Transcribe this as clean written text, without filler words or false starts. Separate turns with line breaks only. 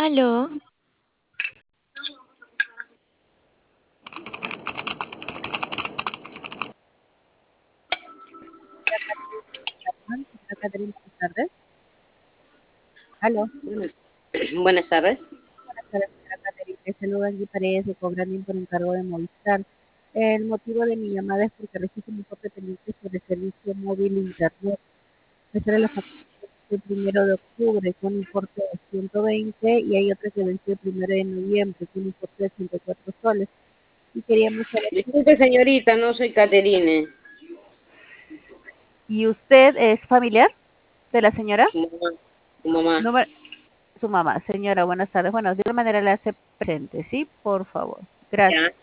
Aló,
Señora Caterina, buenas tardes. Aló,
Buenas, buenas tardes.
buenas tardes, señora Caterina. Saluda Angie Paredes de Cobrandín por encargo de Movistar. El motivo de mi llamada es porque recibo un importe pendiente sobre servicio móvil e internet. Esa era la factura del 1 de octubre con un importe de 120 y hay otra que venció el 1 de noviembre con un importe de 104 soles. Y queríamos saber,
Disculpe, señorita, no soy Caterine,
¿y usted es familiar de la señora?
su mamá. Su mamá.
Número, su mamá. Señora, buenas tardes. Bueno, de alguna manera le hace presente, ¿sí? Por favor. Gracias.
Ya.